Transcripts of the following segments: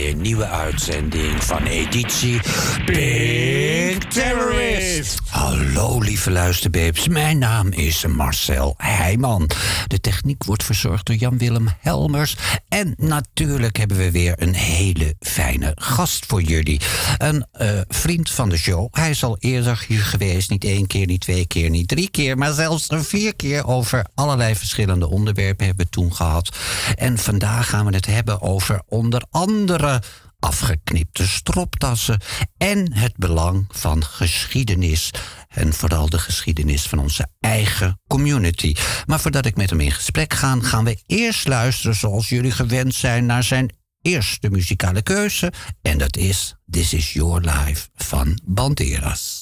bij een nieuwe uitzending van editie Pink Terrorist. Hallo lieve luisterbeeps, mijn naam is Marcel Heijman. De techniek wordt verzorgd door Jan-Willem Helmers. En natuurlijk hebben we weer een hele fijne gast voor jullie. Een vriend van de show. Hij is al eerder hier geweest, niet 1 keer, niet 2 keer, niet 3 keer... maar zelfs 4 keer over allerlei verschillende onderwerpen hebben we toen gehad. En vandaag gaan we het hebben over onder andere afgeknipte stropdassen en het belang van geschiedenis. En vooral de geschiedenis van onze eigen community. Maar voordat ik met hem in gesprek ga, gaan we eerst luisteren zoals jullie gewend zijn naar zijn eerste muzikale keuze. En dat is This Is Your Life van Banderas.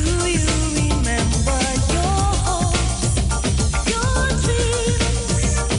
Your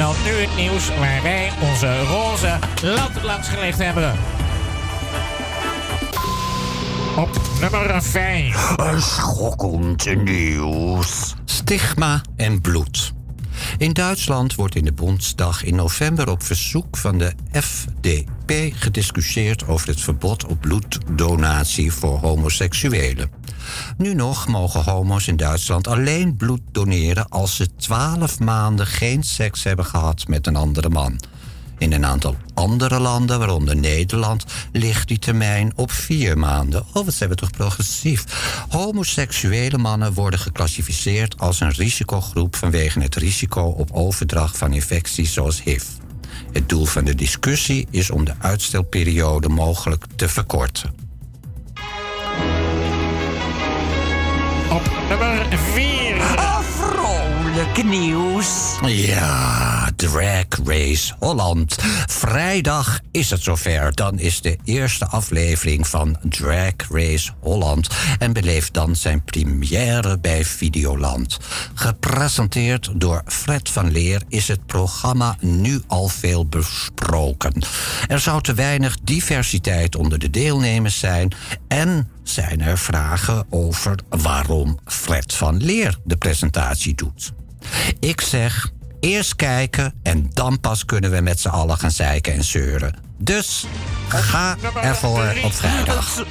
dan nu het nieuws waar wij onze roze lamp langs gelegd hebben. Op nummer 5. Een schokkend nieuws. Stigma en bloed. In Duitsland wordt in de Bondsdag in november op verzoek van de FDP gediscussieerd over het verbod op bloeddonatie voor homoseksuelen. Nu nog mogen homo's in Duitsland alleen bloed doneren als ze 12 maanden geen seks hebben gehad met een andere man. In een aantal andere landen, waaronder Nederland, ligt die termijn op 4 maanden. Oh, wat zijn we toch progressief. Homoseksuele mannen worden geclassificeerd als een risicogroep vanwege het risico op overdracht van infecties zoals HIV. Het doel van de discussie is om de uitstelperiode mogelijk te verkorten. Op nummer 4. Vrolijk nieuws. Ja, Drag Race Holland. Vrijdag is het zover. Dan is de eerste aflevering van Drag Race Holland en beleeft dan zijn première bij Videoland. Gepresenteerd door Fred van Leer is het programma nu al veel besproken. Er zou te weinig diversiteit onder de deelnemers zijn en zijn er vragen over waarom Fred van Leer de presentatie doet. Ik zeg, eerst kijken en dan pas kunnen we met z'n allen gaan zeiken en zeuren. Dus ga ervoor op vrijdag.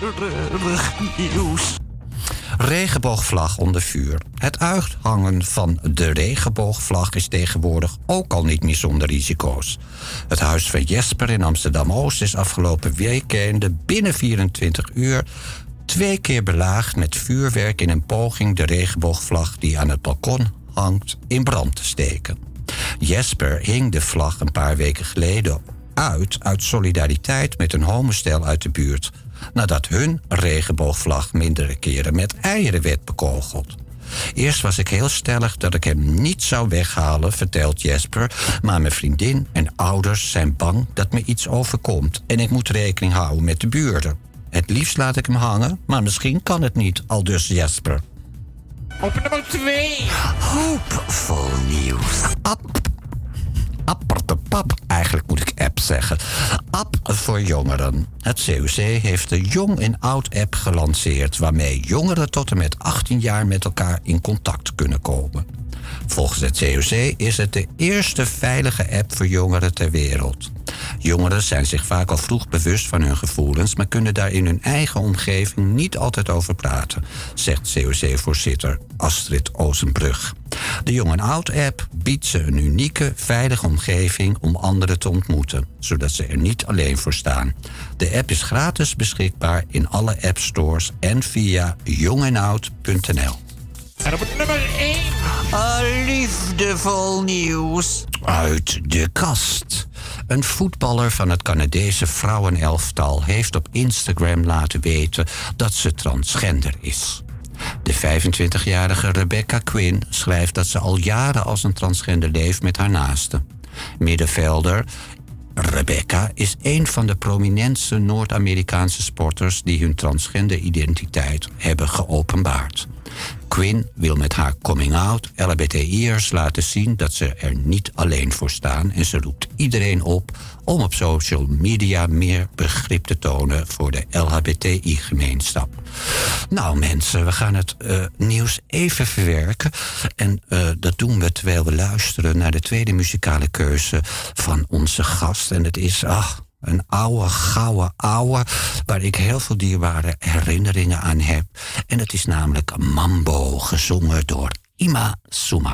Regenboogvlag onder vuur. Het uithangen van de regenboogvlag is tegenwoordig ook al niet meer zonder risico's. Het huis van Jesper in Amsterdam-Oost is afgelopen weekend binnen 24 uur 2 keer belaagd met vuurwerk in een poging de regenboogvlag die aan het balkon hangt in brand te steken. Jesper hing de vlag een paar weken geleden uit solidariteit met een homostel uit de buurt, nadat hun regenboogvlag meerdere keren met eieren werd bekogeld. Eerst was ik heel stellig dat ik hem niet zou weghalen, vertelt Jesper, maar mijn vriendin en ouders zijn bang dat me iets overkomt en ik moet rekening houden met de buurten. Het liefst laat ik hem hangen, maar misschien kan het niet, aldus Jesper. Op nummer 2. Hoopvol nieuws. Appertepap, eigenlijk moet ik app zeggen. App voor jongeren. Het COC heeft de Jong en Oud app gelanceerd, waarmee jongeren tot en met 18 jaar met elkaar in contact kunnen komen. Volgens het COC is het de eerste veilige app voor jongeren ter wereld. Jongeren zijn zich vaak al vroeg bewust van hun gevoelens, maar kunnen daar in hun eigen omgeving niet altijd over praten, zegt COC-voorzitter Astrid Ozenbrug. De Jong en Oud app biedt ze een unieke, veilige omgeving om anderen te ontmoeten, zodat ze er niet alleen voor staan. De app is gratis beschikbaar in alle appstores en via jongennoud.nl. En op het nummer 1. Liefdevol nieuws. Uit de kast. Een voetballer van het Canadese vrouwenelftal heeft op Instagram laten weten dat ze transgender is. De 25-jarige Rebecca Quinn schrijft dat ze al jaren als een transgender leeft met haar naaste. Middenvelder Rebecca is een van de prominentste Noord-Amerikaanse sporters die hun transgender identiteit hebben geopenbaard. Quinn wil met haar coming-out LHBTI'ers laten zien dat ze er niet alleen voor staan en ze roept iedereen op om op social media meer begrip te tonen voor de LHBTI-gemeenschap. Nou mensen, we gaan het nieuws even verwerken en dat doen we terwijl we luisteren naar de tweede muzikale keuze van onze gast. En het is een gouden ouwe, waar ik heel veel dierbare herinneringen aan heb. En het is namelijk Mambo, gezongen door Ima Sumac.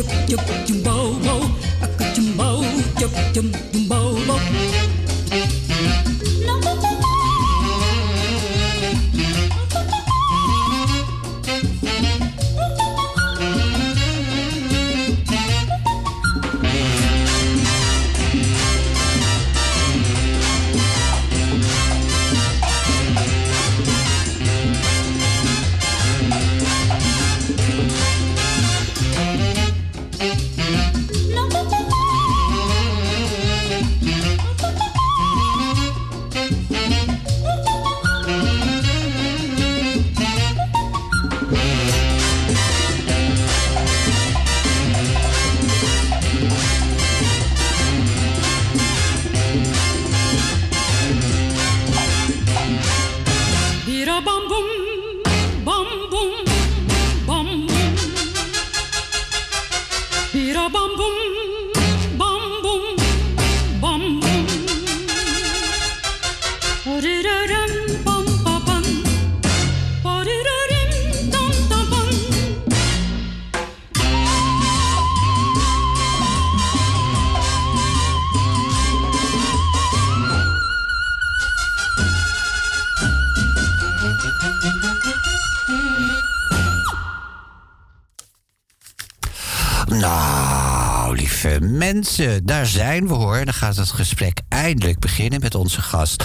Nou, lieve mensen, daar zijn we hoor. Dan gaat het gesprek eindelijk beginnen met onze gast.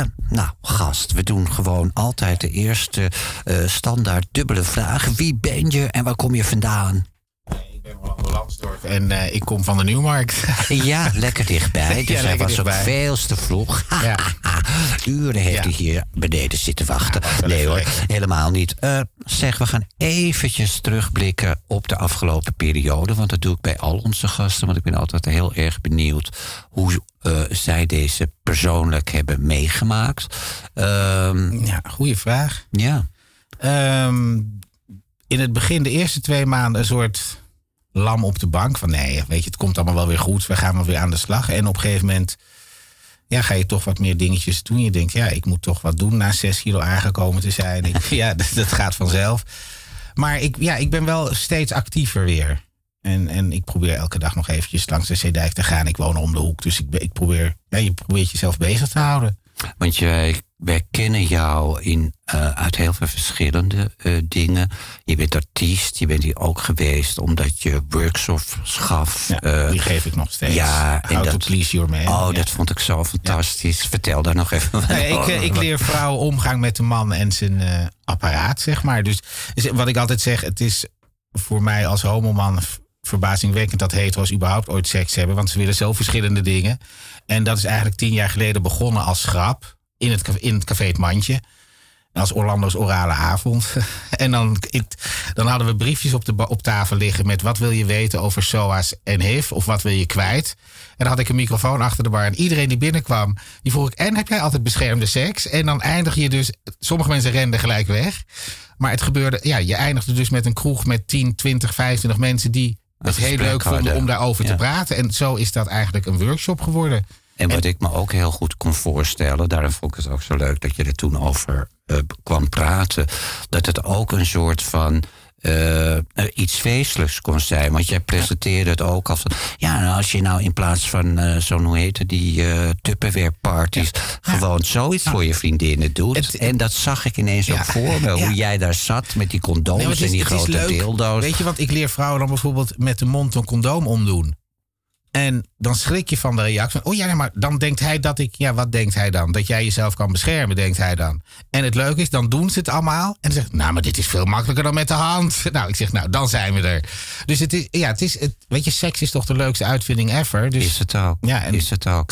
Gast, we doen gewoon altijd de eerste standaard dubbele vraag. Wie ben je en waar kom je vandaan? Ik ben Rolando Lansdorf en ik kom van de Nieuwmarkt. Ja, lekker dichtbij. Dus hij was ook veel te vroeg. Ja. Uren heeft hij hier beneden zitten wachten. Nee hoor, helemaal niet. Zeg, we gaan eventjes terugblikken op de afgelopen periode. Want dat doe ik bij al onze gasten. Want ik ben altijd heel erg benieuwd hoe zij deze persoonlijk hebben meegemaakt. Goede vraag. Ja. In het begin, de eerste 2 maanden, een soort lam op de bank. Van nee, weet je, het komt allemaal wel weer goed. We gaan wel weer aan de slag. En op een gegeven moment ga je toch wat meer dingetjes doen. Je denkt, ik moet toch wat doen na 6 kilo aangekomen te zijn. Dat gaat vanzelf. Maar ik ben wel steeds actiever weer. En ik probeer elke dag nog eventjes langs de Zeedijk te gaan. Ik woon om de hoek, dus ik probeer... je probeert jezelf bezig te houden. Want wij kennen jou uit heel veel verschillende dingen. Je bent artiest, je bent hier ook geweest omdat je workshops gaf. Ja, die geef ik nog steeds. Ja, How to please your man. Dat vond ik zo fantastisch. Ja. Vertel daar nog even wat over. Ik leer vrouwen omgang met de man en zijn apparaat, zeg maar. Dus wat ik altijd zeg, het is voor mij als homoman verbazingwekkend dat hetero's überhaupt ooit seks hebben. Want ze willen zo verschillende dingen. En dat is eigenlijk 10 jaar geleden begonnen als grap. In het café Het Mandje. Als Orlando's orale avond. En dan hadden we briefjes op tafel liggen met wat wil je weten over SOA's en HIV. Of wat wil je kwijt. En dan had ik een microfoon achter de bar. En iedereen die binnenkwam, die vroeg ik, en heb jij altijd beschermde seks? En dan eindig je dus, sommige mensen renden gelijk weg. Maar het gebeurde, je eindigde dus met een kroeg met 10, 20, 25 mensen die het heel leuk vonden om daarover te praten. En zo is dat eigenlijk een workshop geworden. En wat ik me ook heel goed kon voorstellen, daarom vond ik het ook zo leuk dat je er toen over kwam praten, dat het ook een soort van iets feestelijks kon zijn. Want jij presenteerde het ook als als je nou in plaats van zo'n, hoe heet het, die Tupperware parties, gewoon zoiets voor je vriendinnen doet. En dat zag ik ineens ook voor me, hoe jij daar zat met die condooms en die grote dildo's. Weet je, want ik leer vrouwen dan bijvoorbeeld met de mond een condoom omdoen. En dan schrik je van de reactie. Maar dan denkt hij dat ik... Ja, wat denkt hij dan? Dat jij jezelf kan beschermen, denkt hij dan. En het leuke is, dan doen ze het allemaal. En dan zegt maar dit is veel makkelijker dan met de hand. Nou, ik zeg, dan zijn we er. Dus weet je, seks is toch de leukste uitvinding ever. Dus, is het ook. Ja, is het ook.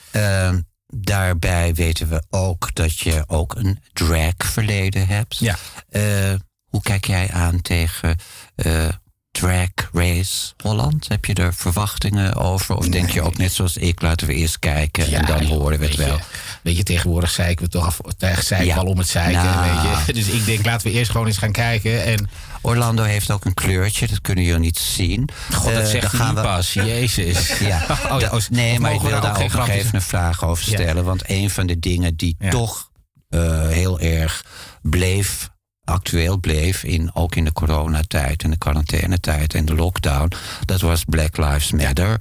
Daarbij weten we ook dat je ook een drag verleden hebt. Ja. Hoe kijk jij aan tegen Drag Race Holland? Heb je er verwachtingen over? Of denk je ook net zoals ik, laten we eerst kijken en dan horen we het wel? Weet je, tegenwoordig zeiken we toch al om het zeiken. Weet je? Dus ik denk, laten we eerst gewoon eens gaan kijken. En Orlando heeft ook een kleurtje, dat kunnen jullie niet zien. God, dat zegt hij niet pas. Jezus. Ja. Maar ik wil daar ook nog even een vraag over stellen. Want een van de dingen die toch heel erg bleef actueel bleef, ook in de coronatijd en de quarantainetijd en de lockdown. Dat was Black Lives Matter.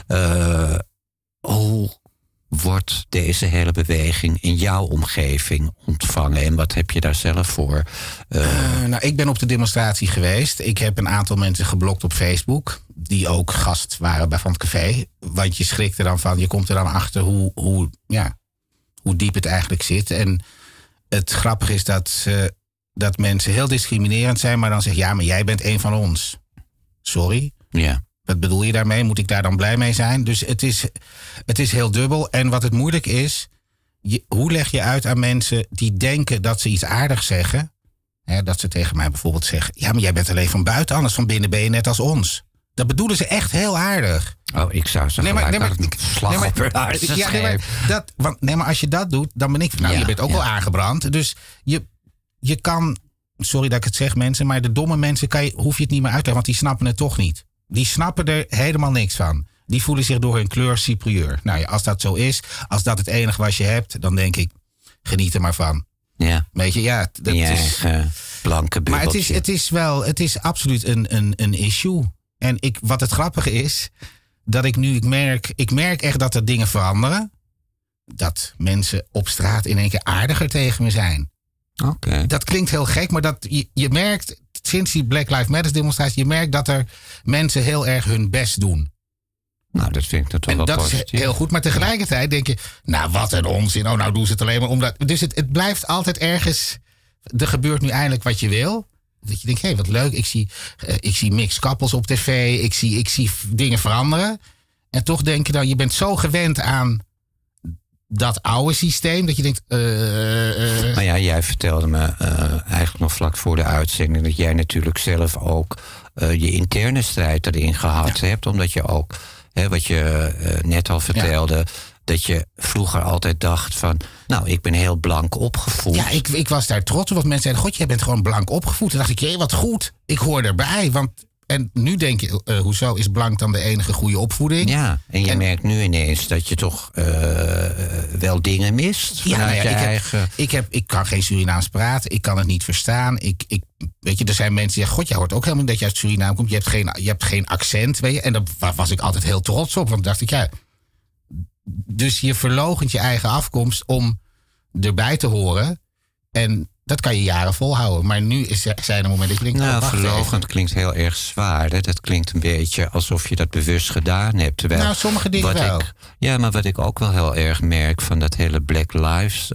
Hoe wordt deze hele beweging in jouw omgeving ontvangen? En wat heb je daar zelf voor? Ik ben op de demonstratie geweest. Ik heb een aantal mensen geblokt op Facebook, die ook gast waren van het café. Want je schrikt er dan van, je komt er dan achter hoe diep het eigenlijk zit. En het grappige is dat mensen heel discriminerend zijn, maar dan zeggen, ja, maar jij bent een van ons. Sorry? Ja. Wat bedoel je daarmee? Moet ik daar dan blij mee zijn? Dus het is heel dubbel. En wat het moeilijk is, hoe leg je uit aan mensen die denken dat ze iets aardigs zeggen? Hè, dat ze tegen mij bijvoorbeeld zeggen, ja, maar jij bent alleen van buiten, anders van binnen ben je net als ons. Dat bedoelen ze echt heel aardig. Oh, ik zou ze maar als je dat doet, dan ben ik... je bent ook wel aangebrand. Dus je kan... Sorry dat ik het zeg, mensen, maar de domme mensen hoef je het niet meer uit te leggen, want die snappen het toch niet. Die snappen er helemaal niks van. Die voelen zich door hun kleur superieur. Nou ja, als dat zo is, als dat het enige wat je hebt, dan denk ik, geniet er maar van. Ja. Weet je, ja, dat is blanke bubbeltje. Maar het is absoluut een issue. En wat het grappige is, dat ik merk echt dat er dingen veranderen. Dat mensen op straat in één keer aardiger tegen me zijn. Okay. Dat klinkt heel gek, maar je merkt sinds die Black Lives Matter demonstratie, je merkt dat er mensen heel erg hun best doen. Nou, dat vind ik toch wel positief. Dat is heel goed, maar tegelijkertijd denk je, nou wat een onzin, nou doen ze het alleen maar omdat... Dus het blijft altijd ergens, er gebeurt nu eindelijk wat je wil. Dat je denkt, hé, wat leuk, ik zie mixed couples op tv, ik zie dingen veranderen. En toch denk je dan, je bent zo gewend aan dat oude systeem, dat je denkt... Maar ja, jij vertelde me eigenlijk nog vlak voor de uitzending dat jij natuurlijk zelf ook je interne strijd erin gehad hebt. Omdat je ook, wat je net al vertelde, dat je vroeger altijd dacht van, nou, ik ben heel blank opgevoed. Ja, ik was daar trots op, want mensen zeiden, god, jij bent gewoon blank opgevoed. En dacht ik, hé, wat goed, ik hoor erbij, En nu denk je, hoezo is blank dan de enige goede opvoeding? Ja, en je merkt nu ineens dat je toch wel dingen mist. Ik kan geen Surinaams praten, ik kan het niet verstaan. Weet je, er zijn mensen die zeggen, god, jij hoort ook helemaal niet dat je uit Suriname komt. Je hebt geen accent, weet je. En daar was ik altijd heel trots op, want dacht ik, ja. Dus je verloochent je eigen afkomst om erbij te horen. En dat kan je jaren volhouden. Maar nu zijn er momenten dat je denkt... Nou, verloochend klinkt heel erg zwaar. Hè? Dat klinkt een beetje alsof je dat bewust gedaan hebt. Terwijl sommige dingen wel. Maar wat ik ook wel heel erg merk van dat hele Black Lives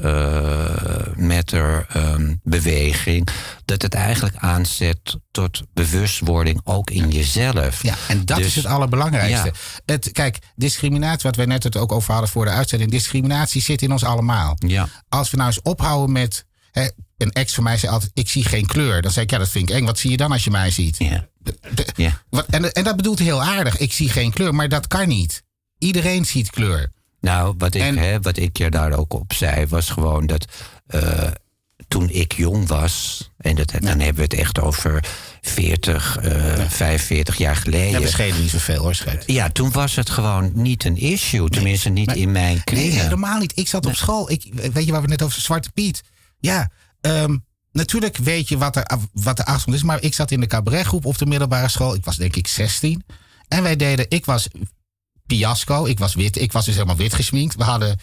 Matter beweging, dat het eigenlijk aanzet tot bewustwording ook in jezelf. Ja, en dat is het allerbelangrijkste. Ja. Kijk, discriminatie, wat wij net het ook over hadden voor de uitzending, discriminatie zit in ons allemaal. Ja. Als we nou eens ophouden met... Een ex van mij zei altijd, ik zie geen kleur. Dan zei ik, ja, dat vind ik eng. Wat zie je dan als je mij ziet? Ja. En dat bedoelt heel aardig. Ik zie geen kleur, maar dat kan niet. Iedereen ziet kleur. Nou, wat ik je daar ook op zei, was gewoon dat toen ik jong was, en dan hebben we het echt over 45 jaar geleden. Ja, we schelen niet zoveel hoor, schat. Ja, toen was het gewoon niet een issue. Tenminste, niet in mijn kringen. Nee, helemaal niet. Ik zat op school. Weet je waar we net over Zwarte Piet... Ja, natuurlijk weet je wat de achtergrond is. Maar ik zat in de cabaretgroep op de middelbare school. Ik was denk ik 16. En ik was Piasco. Ik was wit. Ik was dus helemaal wit gesminkt. Dan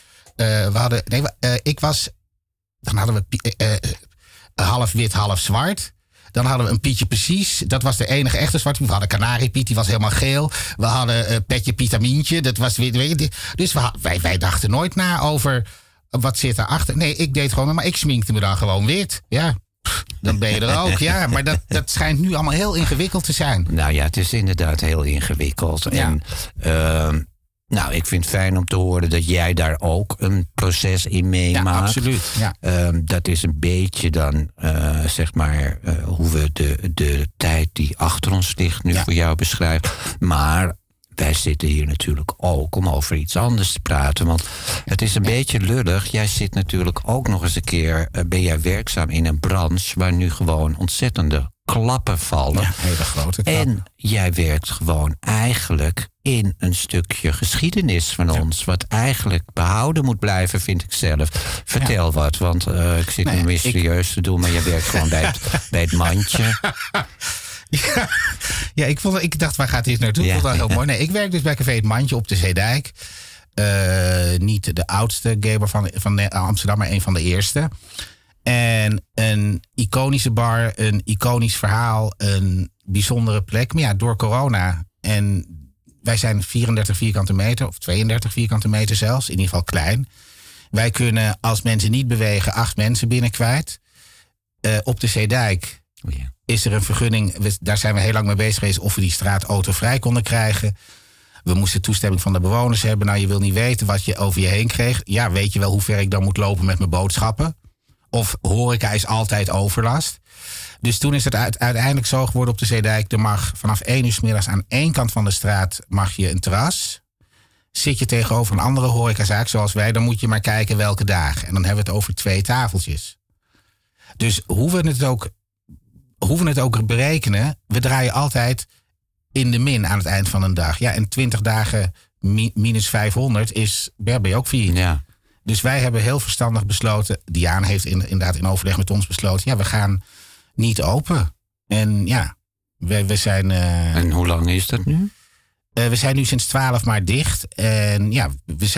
hadden we half wit, half zwart. Dan hadden we een Pietje Precies. Dat was de enige echte zwarte Piet. We hadden Canarie Piet, die was helemaal geel. We hadden Petje Pietamientje. Dat was weer. Dus wij dachten nooit na over... Wat zit daarachter? Nee, ik deed gewoon, maar ik sminkte me dan gewoon wit. Ja, dan ben je er ook. Ja, maar dat schijnt nu allemaal heel ingewikkeld te zijn. Nou ja, het is inderdaad heel ingewikkeld. Ja. En ik vind het fijn om te horen dat jij daar ook een proces in meemaakt. Ja, absoluut. Ja. Dat is een beetje dan, hoe we de tijd die achter ons ligt nu voor jou beschrijven. Maar wij zitten hier natuurlijk ook om over iets anders te praten. Want het is een beetje lullig. Jij zit natuurlijk ook nog eens een keer... ben jij werkzaam in een branche waar nu gewoon ontzettende klappen vallen. Ja, hele grote klappen. En jij werkt gewoon eigenlijk in een stukje geschiedenis van ons. Wat eigenlijk behouden moet blijven, vind ik zelf. Vertel wat, want ik zit nu mysterieus te doen, maar je werkt gewoon bij het mandje. Ja, ik dacht, waar gaat dit naartoe? Ik vond dat heel mooi. Nee, ik werk dus bij Café Het Mandje op de Zeedijk. Niet de oudste gamer van Amsterdam, maar een van de eerste. En een iconische bar, een iconisch verhaal, een bijzondere plek. Maar ja, door corona. En wij zijn 34 vierkante meter, of 32 vierkante meter zelfs. In ieder geval klein. Wij kunnen, als mensen niet bewegen, 8 mensen binnen kwijt. Op de Zeedijk is er een vergunning. Daar zijn we heel lang mee bezig geweest of we die straat autovrij konden krijgen. We moesten toestemming van de bewoners hebben. Nou, je wil niet weten wat je over je heen kreeg. Ja, weet je wel hoe ver ik dan moet lopen met mijn boodschappen? Of horeca is altijd overlast. Dus toen is het uiteindelijk zo geworden op de Zeedijk. Er mag vanaf 1 uur 's middags aan één kant van de straat mag je een terras. Zit je tegenover een andere horecazaak zoals wij, dan moet je maar kijken welke dagen. En dan hebben we het over 2 tafeltjes. Dus hoe we het ook berekenen, we draaien altijd in de min aan het eind van een dag. Ja, en 20 dagen minus 500 ben je ook failliet. Ja. Dus wij hebben heel verstandig besloten, Diana heeft inderdaad in overleg met ons besloten, ja, we gaan niet open. En ja, we zijn... En hoe lang is dat nu? We zijn nu sinds 12 maart dicht. En ja,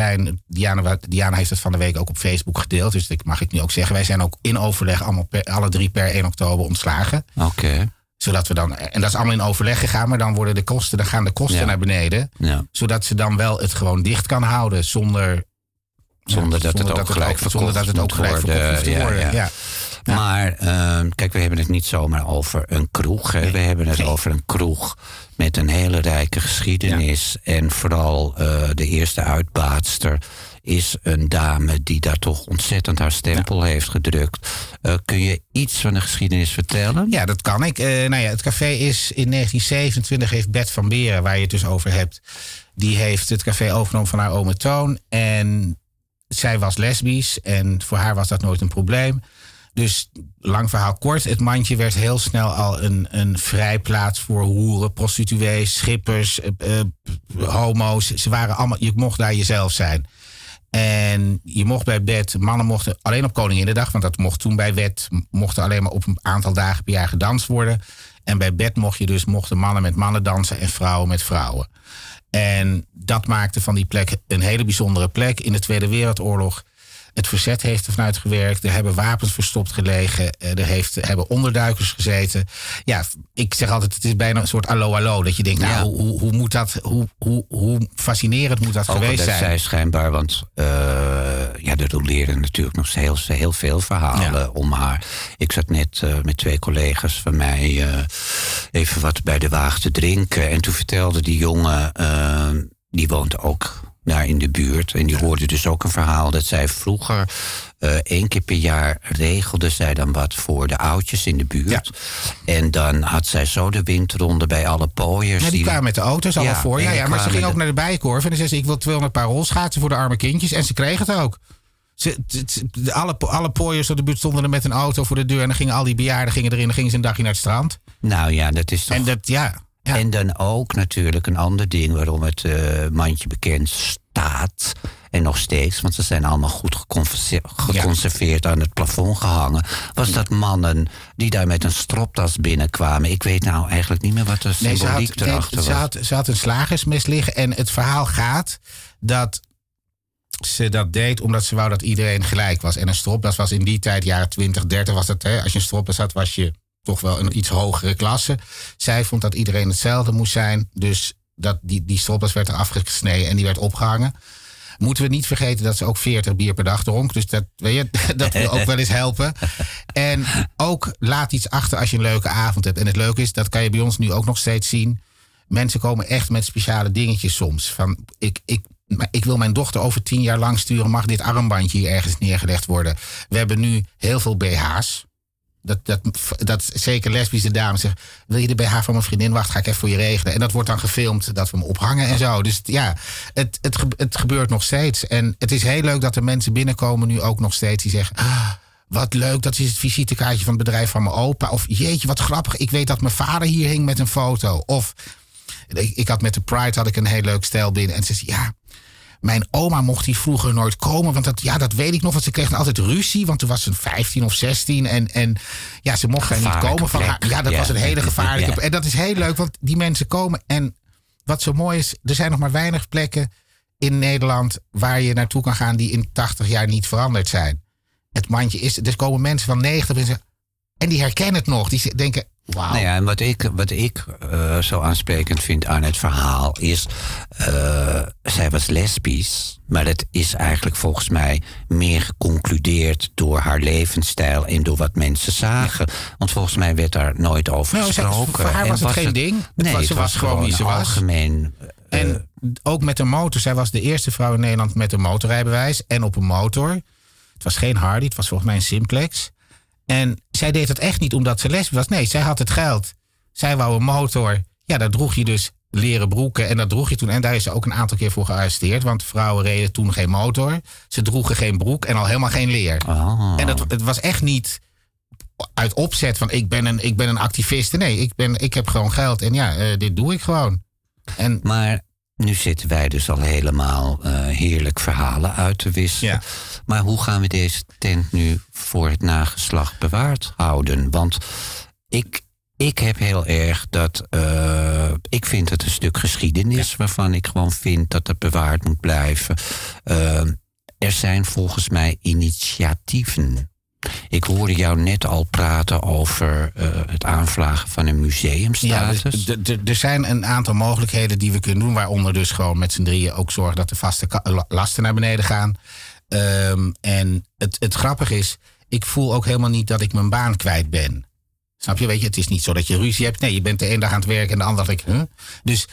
Diana heeft het van de week ook op Facebook gedeeld. Dus dat mag ik nu ook zeggen. Wij zijn ook in overleg alle 3 per 1 oktober ontslagen. Oké. Zodat we dan, en dat is allemaal in overleg gegaan, maar dan gaan de kosten naar beneden. Ja. Zodat ze dan wel het gewoon dicht kan houden zonder dat het ook gelijk verkocht moet worden. Ja. Maar kijk, we hebben het niet zomaar over een kroeg. Hè. We hebben het over een kroeg met een hele rijke geschiedenis. Ja. En vooral de eerste uitbaatster is een dame die daar toch ontzettend haar stempel heeft gedrukt. Kun je iets van de geschiedenis vertellen? Ja, dat kan ik. Het café is in 1927 heeft Bert van Beren, waar je het dus over hebt, die heeft het café overgenomen van haar ome Toon. En zij was lesbisch en voor haar was dat nooit een probleem. Dus lang verhaal kort, het mandje werd heel snel al een vrijplaats voor hoeren, prostituees, schippers, homo's. Ze waren allemaal, je mocht daar jezelf zijn. En je mocht bij bed, mannen mochten alleen op Koninginnedag, want dat mocht toen bij wet, mochten alleen maar op een aantal dagen per jaar gedanst worden. En bij bed mochten mannen met mannen dansen en vrouwen met vrouwen. En dat maakte van die plek een hele bijzondere plek. In de Tweede Wereldoorlog, het verzet heeft er vanuit gewerkt. Er hebben wapens verstopt gelegen. Hebben onderduikers gezeten. Ja, ik zeg altijd, het is bijna een soort allo. Dat je denkt, hoe moet dat, hoe fascinerend moet dat geweest zijn? Zij schijnbaar, want er roleren natuurlijk nog heel veel verhalen om haar. Ik zat net met 2 collega's van mij even wat bij de Waag te drinken. En toen vertelde die jongen, die woont ook daar in de buurt. En die hoorde dus ook een verhaal dat zij vroeger 1 keer per jaar regelde zij dan wat voor de oudjes in de buurt. Ja. En dan had zij zo de windronde bij alle pooiers. Ja, die kwamen met de auto's allemaal voor. Ja, maar ze ging ook naar de Bijenkorf en dan zei ze, ik wil 200 paar rolschaatsen voor de arme kindjes. En ze kregen het ook. Alle pooiers op de buurt stonden er met een auto voor de deur. En dan gingen al die bejaarden erin. Dan gingen ze een dagje naar het strand. Nou ja, dat is toch... En dan ook natuurlijk een ander ding waarom het mandje bekend staat. En nog steeds, want ze zijn allemaal goed geconserveerd aan het plafond gehangen. Was dat mannen die daar met een stropdas binnenkwamen. Ik weet nou eigenlijk niet meer wat de symboliek erachter was. Ze had een slagersmes liggen. En het verhaal gaat dat ze dat deed omdat ze wou dat iedereen gelijk was. En een stropdas was in die tijd, jaren 20, 30 was dat. Als je een stropdas had, was je toch wel een iets hogere klasse. Zij vond dat iedereen hetzelfde moest zijn. Dus die stropdas werd er afgesneden en die werd opgehangen. Moeten we niet vergeten dat ze ook 40 bier per dag dronk. Dus dat wil ook wel eens helpen. En ook laat iets achter als je een leuke avond hebt. En het leuke is, dat kan je bij ons nu ook nog steeds zien. Mensen komen echt met speciale dingetjes soms. Van, ik wil mijn dochter over 10 jaar lang sturen. Mag dit armbandje hier ergens neergelegd worden? We hebben nu heel veel BH's. Dat zeker lesbische dames zeggen, wil je de BH van mijn vriendin? Wacht, ga ik even voor je regelen. En dat wordt dan gefilmd, dat we hem ophangen en zo. Dus ja, het gebeurt nog steeds. En het is heel leuk dat er mensen binnenkomen nu ook nog steeds die zeggen, wat leuk, dat is het visitekaartje van het bedrijf van mijn opa. Of jeetje, wat grappig, ik weet dat mijn vader hier hing met een foto. Of Ik had met de Pride een heel leuk stel binnen. En ze zei, ja, mijn oma mocht hier vroeger nooit komen. Want dat weet ik nog. Want ze kreeg altijd ruzie. Want toen was ze 15 of 16. En ja, ze mocht daar niet komen van haar. Ja, dat was een hele gevaarlijke. Ja. En dat is heel leuk. Want die mensen komen. En wat zo mooi is, er zijn nog maar weinig plekken in Nederland waar je naartoe kan gaan die in 80 jaar niet veranderd zijn. Het mandje is, er komen mensen van 90 en die herkennen het nog. Die denken, wauw. Nou ja, en wat ik zo aansprekend vind aan het verhaal is, zij was lesbisch, maar dat is eigenlijk volgens mij meer geconcludeerd door haar levensstijl en door wat mensen zagen. Ja. Want volgens mij werd daar nooit over gesproken. Voor haar was het geen ding. Ze was gewoon wie ze was. Algemeen. En ook met een motor. Zij was de eerste vrouw in Nederland met een motorrijbewijs en op een motor. Het was geen Harley, het was volgens mij een Simplex. En zij deed het echt niet omdat ze lesbisch was. Nee, zij had het geld. Zij wou een motor. Ja, daar droeg je dus leren broeken. En dat droeg je toen. En daar is ze ook een aantal keer voor gearresteerd. Want vrouwen reden toen geen motor. Ze droegen geen broek en al helemaal geen leer. Oh. En het was echt niet uit opzet van ik ben een activiste. Nee, ik heb gewoon geld. En ja, dit doe ik gewoon. Maar nu zitten wij dus al helemaal heerlijk verhalen uit te wisselen. Ja. Maar hoe gaan we deze tent nu voor het nageslacht bewaard houden? Want ik heb heel erg dat ik vind het een stuk geschiedenis waarvan ik gewoon vind dat het bewaard moet blijven. Er zijn volgens mij initiatieven. Ik hoorde jou net al praten over het aanvragen van een museumstatus. Ja, er zijn een aantal mogelijkheden die we kunnen doen. Waaronder dus gewoon met z'n drieën ook zorgen dat de vaste lasten naar beneden gaan. En het grappige is, ik voel ook helemaal niet dat ik mijn baan kwijt ben. Snap je? Weet je, het is niet zo dat je ruzie hebt. Nee, je bent de ene dag aan het werk en de andere dag... Dus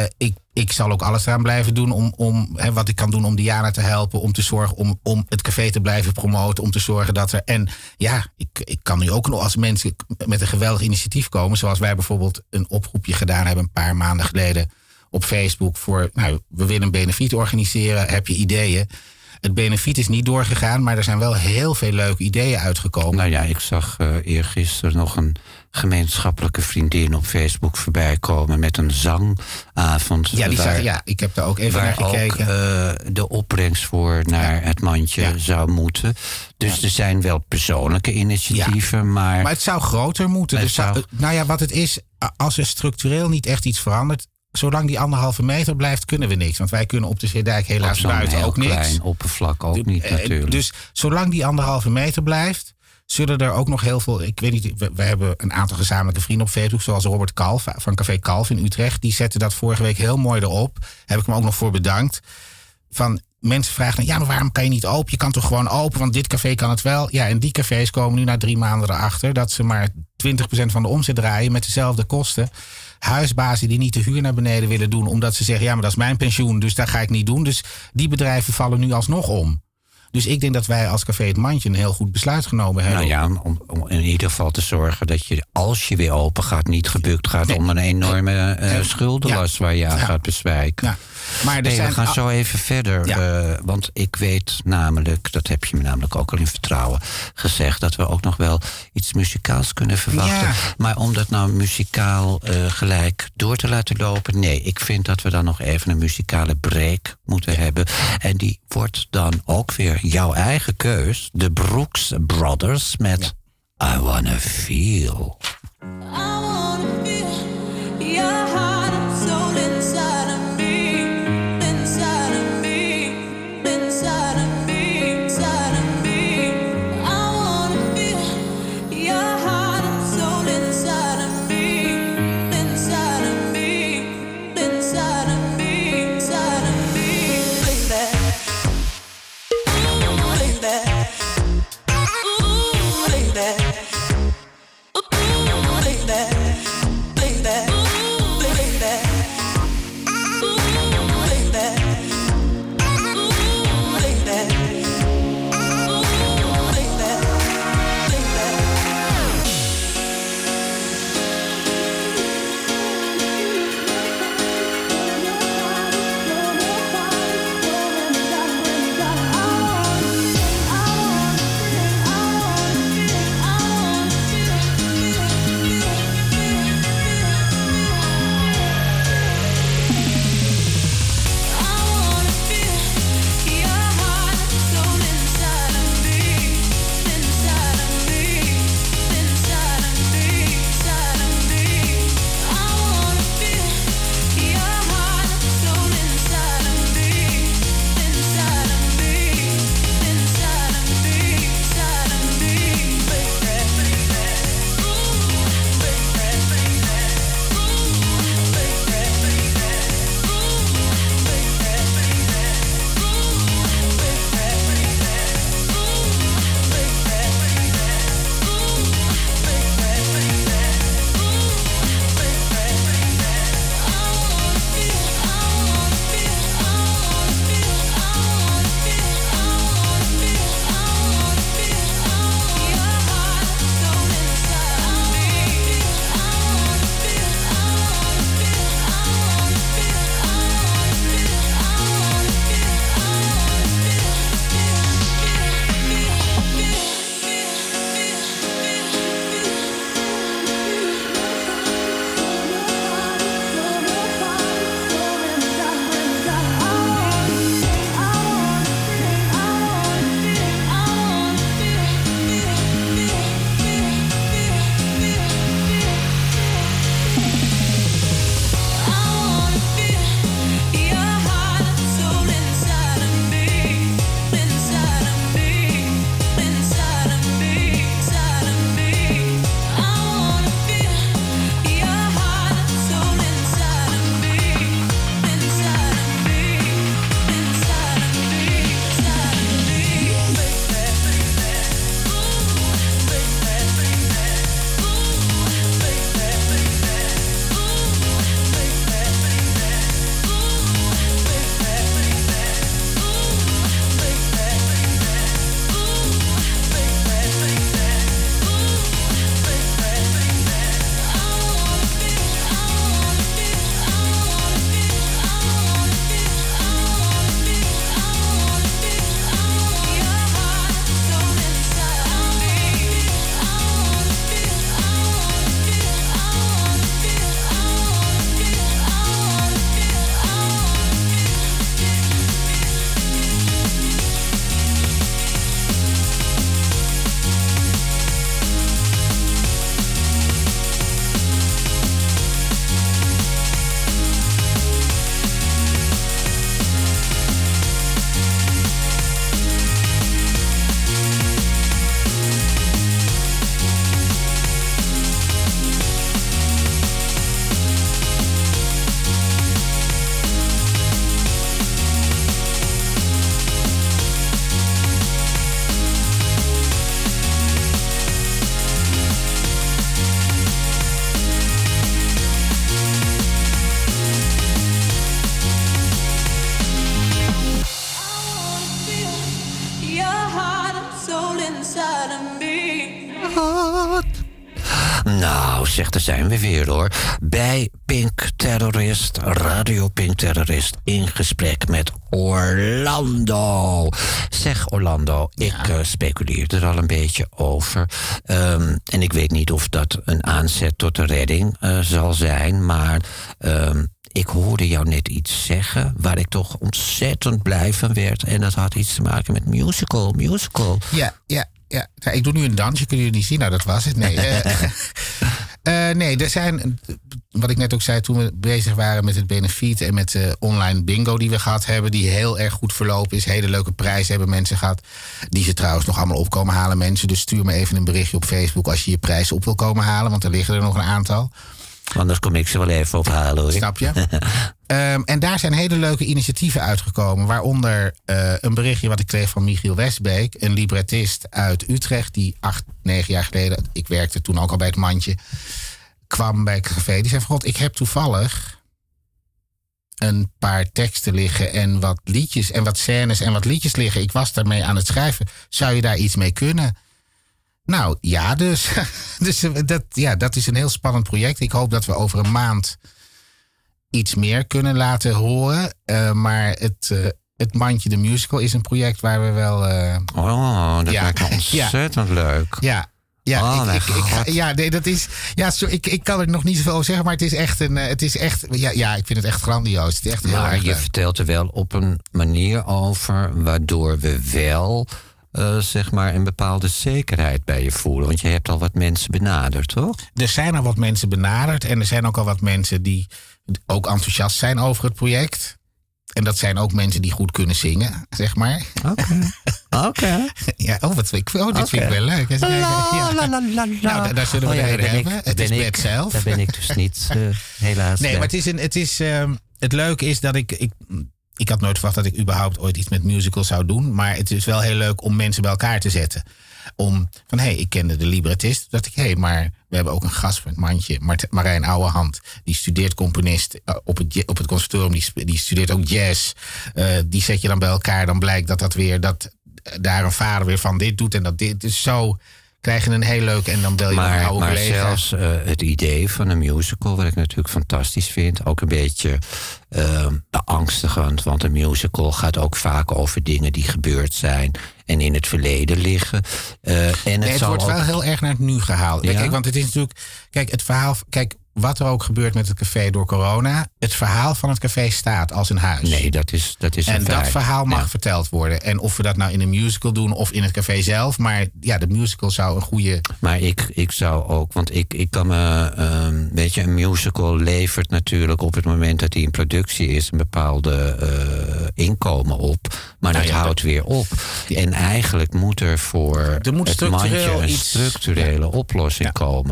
ik zal ook alles eraan blijven doen om wat ik kan doen om Diana te helpen. Om te zorgen om het café te blijven promoten. Om te zorgen dat er... En ja, ik kan nu ook nog als mensen met een geweldig initiatief komen. Zoals wij bijvoorbeeld een oproepje gedaan hebben een paar maanden geleden op Facebook. Voor, we willen een benefiet organiseren. Heb je ideeën? Het benefiet is niet doorgegaan, maar er zijn wel heel veel leuke ideeën uitgekomen. Nou ja, ik zag eergisteren nog een gemeenschappelijke vriendin op Facebook voorbij komen met een zangavond. Ja, ik heb daar ook even naar gekeken. Ook de opbrengst voor naar het mandje zou moeten. Dus er zijn wel persoonlijke initiatieven, maar het zou groter moeten. Wat het is, als er structureel niet echt iets verandert, zolang die 1,5 meter blijft, kunnen we niks. Want wij kunnen op de Zeedijk helaas buiten ook niks. Op klein oppervlak ook niet natuurlijk. Dus zolang die 1,5 meter blijft, zullen er ook nog heel veel... Ik weet niet, we hebben een aantal gezamenlijke vrienden op Facebook, zoals Robert Kalf van Café Kalf in Utrecht. Die zette dat vorige week heel mooi erop. Heb ik hem ook nog voor bedankt. Van mensen vragen, maar waarom kan je niet open? Je kan toch gewoon open, want dit café kan het wel. Ja, en die cafés komen nu na 3 maanden erachter dat ze maar 20% van de omzet draaien met dezelfde kosten. Huisbazen die niet de huur naar beneden willen doen, omdat ze zeggen, maar dat is mijn pensioen, dus dat ga ik niet doen. Dus die bedrijven vallen nu alsnog om. Dus ik denk dat wij als Café Het Mandje een heel goed besluit genomen hebben. Nou ja, om in ieder geval te zorgen dat je, als je weer open gaat, niet gebukt gaat om een enorme schuldenlast waar je aan gaat bezwijken. Ja. Maar we gaan zo even verder. Want ik weet namelijk, dat heb je me namelijk ook al in vertrouwen gezegd, dat we ook nog wel iets muzikaals kunnen verwachten. Ja. Maar om dat nou muzikaal gelijk door te laten lopen, nee, ik vind dat we dan nog even een muzikale break moeten hebben. En die wordt dan ook weer jouw eigen keus. De Brooks Brothers met I Wanna Feel. Baby. zeg, daar zijn we weer hoor. Bij Pink Terrorist, Radio Pink Terrorist, in gesprek met Orlando. Zeg Orlando, ik speculeer er al een beetje over. En ik weet niet of dat een aanzet tot de redding zal zijn, maar ik hoorde jou net iets zeggen waar ik toch ontzettend blij van werd. En dat had iets te maken met musical. Ja, ik doe nu een dansje, kunnen jullie niet zien? Nou, dat was het. Nee, nee, er zijn, wat ik net ook zei toen we bezig waren met het benefiet en met de online bingo die we gehad hebben, die heel erg goed verlopen is. Hele leuke prijzen hebben mensen gehad, die ze trouwens nog allemaal op komen halen, mensen. Dus stuur me even een berichtje op Facebook als je je prijs op wil komen halen, want er liggen er nog een aantal. Anders kom ik ze wel even ophalen hoor. Snap je? En daar zijn hele leuke initiatieven uitgekomen. Waaronder een berichtje wat ik kreeg van Michiel Westbeek. Een librettist uit Utrecht. Die 8-9 jaar geleden, ik werkte toen ook al bij het mandje, kwam bij het café. Die zei van God, ik heb toevallig een paar teksten liggen en wat liedjes en wat scènes en wat liedjes liggen. Ik was daarmee aan het schrijven. Zou je daar iets mee kunnen? Nou ja, dus dat is een heel spannend project. Ik hoop dat we over een maand iets meer kunnen laten horen. Maar het Mandje de Musical is een project waar we wel... dat lijkt me ontzettend leuk. Ja. Ik kan er nog niet zoveel over zeggen, maar het is echt, ik vind het echt grandioos. Het is echt heel maar erg je vertelt er wel op een manier over waardoor we wel zeg maar een bepaalde zekerheid bij je voelen. Want je hebt al wat mensen benaderd, toch? Er zijn al wat mensen benaderd en er zijn ook al wat mensen die ook enthousiast zijn over het project. En dat zijn ook mensen die goed kunnen zingen, zeg maar. Oké. Ja, dit vind ik wel leuk. Nou, daar zullen we het hebben. Het is Bert zelf. Daar ben ik dus niet, helaas. Nee, maar het leuke is dat ik had nooit verwacht dat ik überhaupt ooit iets met musical zou doen. Maar het is wel heel leuk om mensen bij elkaar te zetten. Ik kende de librettist. Dat maar we hebben ook een gast van het mandje. Marijn Ouwehand. Die studeert componist op het conservatorium. Die studeert ook jazz. Die zet je dan bij elkaar. Dan blijkt dat daar een vader weer van dit doet en dat dit. Dus zo krijg je een heel leuk en dan bel je een oude collega. Maar zelfs het idee van een musical, wat ik natuurlijk fantastisch vind, ook een beetje beangstigend, want een musical gaat ook vaak over dingen die gebeurd zijn en in het verleden liggen. Het wordt wel heel erg naar het nu gehaald. Ja? Kijk, want het is natuurlijk, het verhaal, wat er ook gebeurt met het café door corona, het verhaal van het café staat als een huis. Nee, dat is en dat verhaal mag verteld worden. En of we dat nou in een musical doen of in het café zelf, maar de musical zou een goede... Maar ik zou ook, want ik kan me, een musical levert natuurlijk op het moment dat hij in productie is een bepaalde inkomen op, maar dat houdt weer op. En eigenlijk moet er voor het mandje een structurele oplossing komen.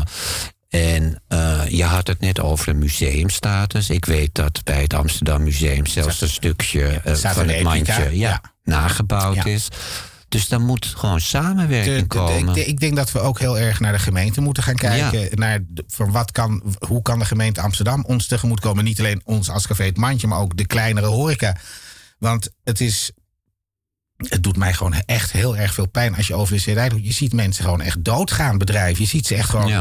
En je had het net over een museumstatus. Ik weet dat bij het Amsterdam Museum zelfs een stukje van het mandje nagebouwd is. Dus daar moet gewoon samenwerking komen. Ik denk dat we ook heel erg naar de gemeente moeten gaan kijken. Naar hoe kan de gemeente Amsterdam ons tegemoet komen? Niet alleen ons als café het mandje, maar ook de kleinere horeca. Want het doet mij gewoon echt heel erg veel pijn als je over de CD doet. Je ziet mensen gewoon echt doodgaan, bedrijven. Je ziet ze echt gewoon... Ja.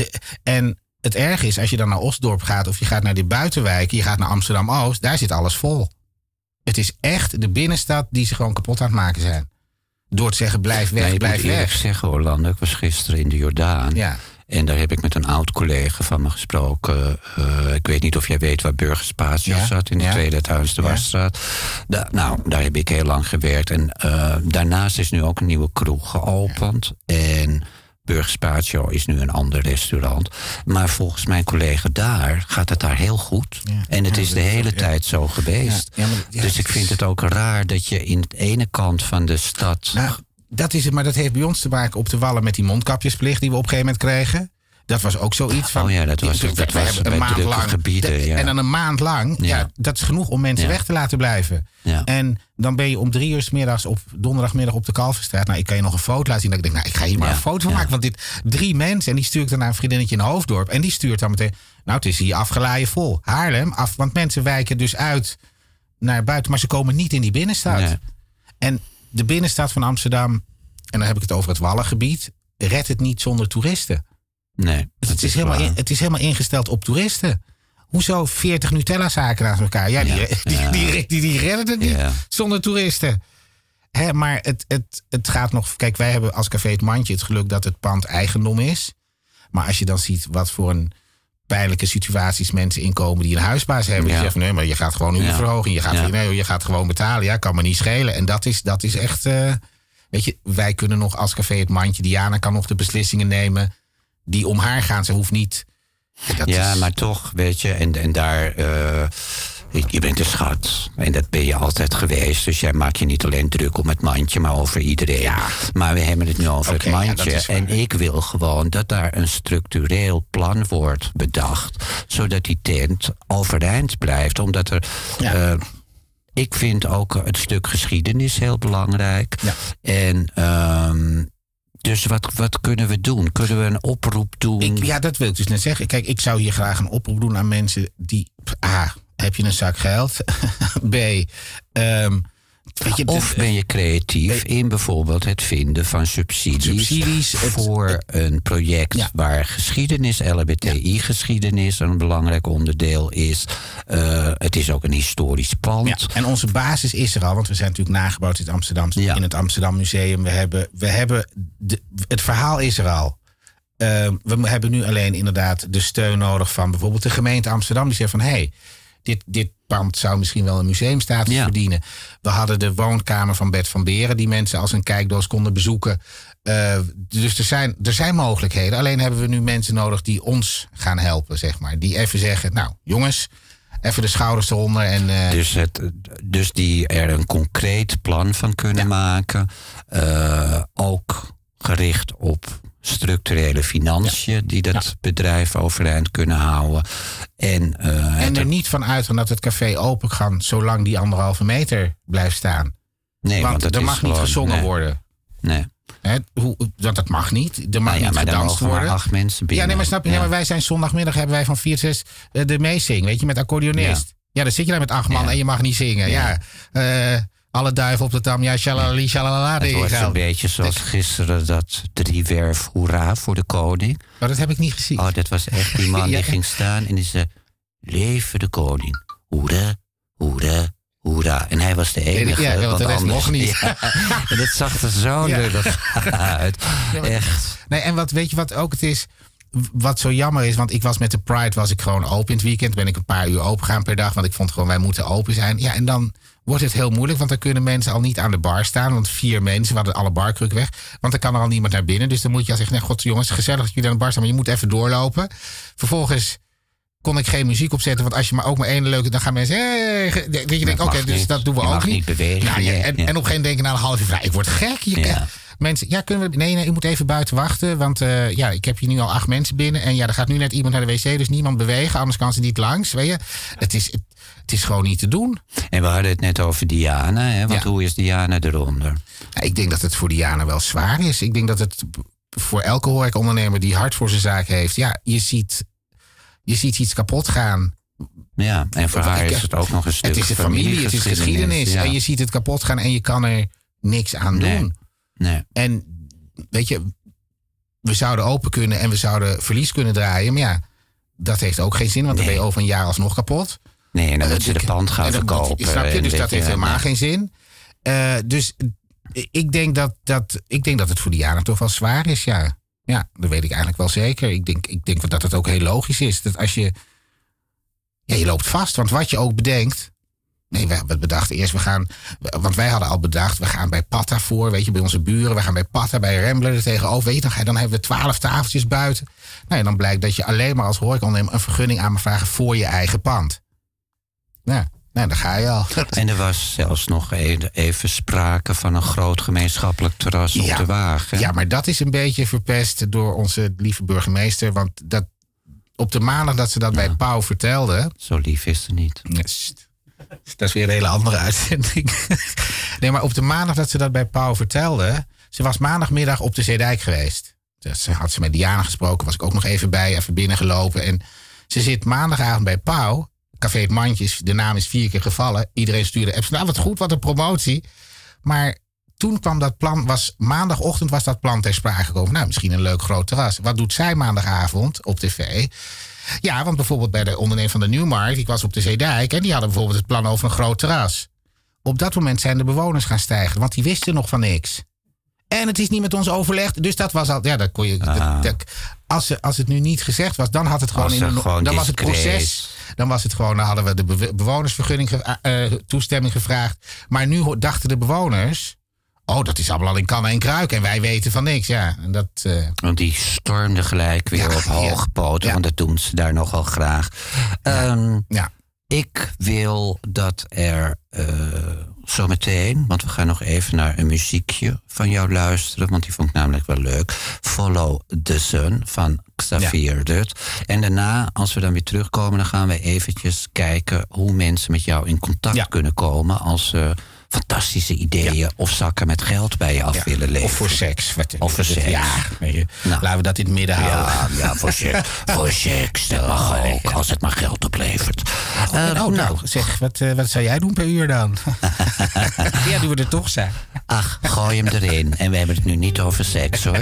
En het erg is, als je dan naar Osdorp gaat of je gaat naar die buitenwijken, je gaat naar Amsterdam-Oost, daar zit alles vol. Het is echt de binnenstad die ze gewoon kapot aan het maken zijn. Door te zeggen, blijf weg, blijf weg. Ik moet eerlijk zeggen, Orlando, ik was gisteren in de Jordaan. Ja. En daar heb ik met een oud collega van me gesproken. Ik weet niet of jij weet waar Burger Spatio zat. In de Tweede Huis Wasstraat. Daar heb ik heel lang gewerkt. En daarnaast is nu ook een nieuwe kroeg geopend. En Burger Spatio is nu een ander restaurant. Maar volgens mijn collega daar gaat het daar heel goed. Ja. En het is de hele tijd zo geweest. Dus ik vind het ook raar dat je in de ene kant van de stad... Dat is het, maar dat heeft bij ons te maken op de Wallen met die mondkapjesplicht die we op een gegeven moment kregen. Dat was ook zoiets van... dat was een maand lang gebieden. En dan een maand lang, dat is genoeg om mensen weg te laten blijven. Ja. En dan ben je om 3 uur 's middags op donderdagmiddag op de Kalverstraat. Nou, ik kan je nog een foto laten zien. Dat ik denk, ik ga hier maar een foto van maken. Want dit 3 mensen, en die stuur ik dan naar een vriendinnetje in Hoofddorp. En die stuurt dan meteen, het is hier afgelaaien vol. Haarlem, want mensen wijken dus uit naar buiten. Maar ze komen niet in die binnenstad. Nee. En de binnenstad van Amsterdam, en dan heb ik het over het Wallengebied, redt het niet zonder toeristen. Nee, Het is helemaal ingesteld op toeristen. Hoezo 40 Nutella-zaken naast elkaar? Ja, die redden het niet zonder toeristen. Maar het gaat nog... Kijk, wij hebben als Café Het Mandje het geluk dat het pand eigendom is. Maar als je dan ziet wat voor een pijnlijke situaties mensen inkomen die een huisbaas hebben. Die zeggen, nee, maar je gaat gewoon huurverhoging. Je gaat gewoon betalen. Ja, kan me niet schelen. En dat is echt... weet je, wij kunnen nog als Café Het Mandje... Diana kan nog de beslissingen nemen die om haar gaan. Ze hoeft niet... Maar toch, weet je, en daar... je bent een schat. En dat ben je altijd geweest. Dus jij maakt je niet alleen druk om het mandje, maar over iedereen. Ja. Maar we hebben het nu over het mandje. En ik wil gewoon dat daar een structureel plan wordt bedacht. Zodat die tent overeind blijft. Omdat er... ik vind ook het stuk geschiedenis heel belangrijk. Ja. En... Dus wat kunnen we doen? Kunnen we een oproep doen? Dat wil ik dus net zeggen. Kijk, ik zou hier graag een oproep doen aan mensen die... A, heb je een zak geld? B, of ben je creatief in bijvoorbeeld het vinden van subsidies voor een project waar geschiedenis, LHBTI-geschiedenis een belangrijk onderdeel is. Het is ook een historisch pand. Ja, en onze basis is er al, want we zijn natuurlijk nagebouwd in Amsterdam, in het Amsterdam Museum. We hebben het verhaal is er al. We hebben nu alleen inderdaad de steun nodig van bijvoorbeeld de gemeente Amsterdam. Die zegt van, dit pand zou misschien wel een museumstatus verdienen. We hadden de woonkamer van Bert van Beren... die mensen als een kijkdoos konden bezoeken. Dus er zijn mogelijkheden. Alleen hebben we nu mensen nodig die ons gaan helpen, zeg maar. Die even zeggen, nou jongens, even de schouders eronder. En, Dus die er een concreet plan van kunnen maken. Ook gericht op structurele financiën die dat bedrijf overeind kunnen houden. En er niet van uitgaan dat het café open kan zolang die 1,5 meter blijft staan. Nee, want er mag niet gezongen worden. Nee. Want dat mag niet. Er mag niet gedanst worden. Maar 8 mensen binnen. Ja, nee, maar snap je? Ja. Maar wij zijn zondagmiddag hebben wij van 4 tot 6 de meezing, weet je, met accordeonist. Ja, dan zit je daar met 8 man en je mag niet zingen. Alle duiven op de dam, shalalali, shalalala. Het was een beetje zoals gisteren dat driewerf hoera voor de koning. Maar dat heb ik niet gezien. Oh, dat was echt die man die ging staan en die zei, leven de koning. Hoera, hoera, hoera. En hij was de enige. Ja, want de rest nog niet. Ja, en dat zag er zo lullig uit. Echt. Nee, en weet je wat ook het is? Wat zo jammer is, want ik was met de Pride was ik gewoon open in het weekend. Ben ik een paar uur open gaan per dag, want ik vond gewoon wij moeten open zijn. Ja, en dan wordt het heel moeilijk, want dan kunnen mensen al niet aan de bar staan. Want 4 mensen, we hadden alle barkrukken weg. Want dan kan er al niemand naar binnen. Dus dan moet je al zeggen, nee, god jongens, gezellig dat jullie aan de bar staan, maar je moet even doorlopen. Vervolgens kon ik geen muziek opzetten, want als je maar ook maar één leuke, dan gaan mensen, weet je, denk oké, dus dat doen we ook niet. Bewegen, en op een gegeven moment denken na een half uur, ik word gek. Mensen, kunnen we... Nee, u moet even buiten wachten. Want ik heb hier nu al 8 mensen binnen. En er gaat nu net iemand naar de wc. Dus niemand bewegen, anders kan ze niet langs. Weet je? Het is gewoon niet te doen. En we hadden het net over Diana. Hè? Want hoe is Diana eronder? Ja, ik denk dat het voor Diana wel zwaar is. Ik denk dat het voor elke horecaondernemer die hard voor zijn zaak heeft. Ja, je ziet iets kapot gaan. Ja, en voor haar is het ook nog een stuk. Het is de familie, het is geschiedenis. Ja. En je ziet het kapot gaan en je kan er niks aan doen. Nee. En weet je, we zouden open kunnen en we zouden verlies kunnen draaien. Maar dat heeft ook geen zin, want dan ben je over een jaar alsnog kapot. Nee, en dan moeten ze de pand gaan verkopen. Snap je? Dus dat heeft helemaal geen zin. Dus ik denk dat het voor Diana toch wel zwaar is, ja. Ja, dat weet ik eigenlijk wel zeker. Ik denk dat het ook heel logisch is. Dat als je loopt vast, want wat je ook bedenkt. Nee, we hebben bedacht eerst, want wij hadden al bedacht, we gaan bij Patta voor, weet je, bij onze buren. We gaan bij Patta, bij Rambler er tegenover, weet je, dan hebben we 12 tafeltjes buiten. Nou, en dan blijkt dat je alleen maar als horecaondernemer een vergunning aan mag vragen voor je eigen pand. Nou, daar ga je al. En er was zelfs nog even sprake van een groot gemeenschappelijk terras op de Waag. Hè? Ja, maar dat is een beetje verpest door onze lieve burgemeester, want op de maandag dat ze dat bij Pauw vertelde. Zo lief is ze niet. Dat is weer een hele andere uitzending. Nee, maar op de maandag dat ze dat bij Pauw vertelde. Ze was maandagmiddag op de Zeedijk geweest. Dus had ze met Diana gesproken. Was ik ook nog even bij, even binnengelopen. En ze zit maandagavond bij Pauw. Café Het Mandje, de naam is 4 keer gevallen. Iedereen stuurde apps. Nou, wat goed, wat een promotie. Maar toen kwam dat plan, maandagochtend was dat plan ter sprake gekomen. Nou, misschien een leuk groot terras. Wat doet zij maandagavond op tv? Ja, want bijvoorbeeld bij de ondernemer van de Nieuwmarkt, ik was op de Zeedijk, en die hadden bijvoorbeeld het plan over een groot terras. Op dat moment zijn de bewoners gaan stijgen, want die wisten nog van niks. En het is niet met ons overlegd, dus dat was al. Ja, dat kon je. Als het nu niet gezegd was, dan had het gewoon dan was het proces. Dan was het gewoon, dan hadden we de bewonersvergunning toestemming gevraagd. Maar nu dachten de bewoners, dat is allemaal al in kannen en kruiken en wij weten van niks. Ja, en dat. Want die stormde gelijk weer op hoge poten, want dat doen ze daar nogal graag. Ik wil dat er zometeen, want we gaan nog even naar een muziekje van jou luisteren, want die vond ik namelijk wel leuk. Follow the Sun van Xavier Dut. En daarna, als we dan weer terugkomen, dan gaan we eventjes kijken hoe mensen met jou in contact kunnen komen als ze fantastische ideeën of zakken met geld bij je af willen leveren. Of voor seks. Of voor seks. Ja, laten we dat in het midden houden. Ja, voor seks. Voor seks, dat mag ook, als het maar geld oplevert. Zeg, wat zou jij doen per uur dan? Ja, doen we er toch zijn. Ach, gooi hem erin. En we hebben het nu niet over seks, hoor.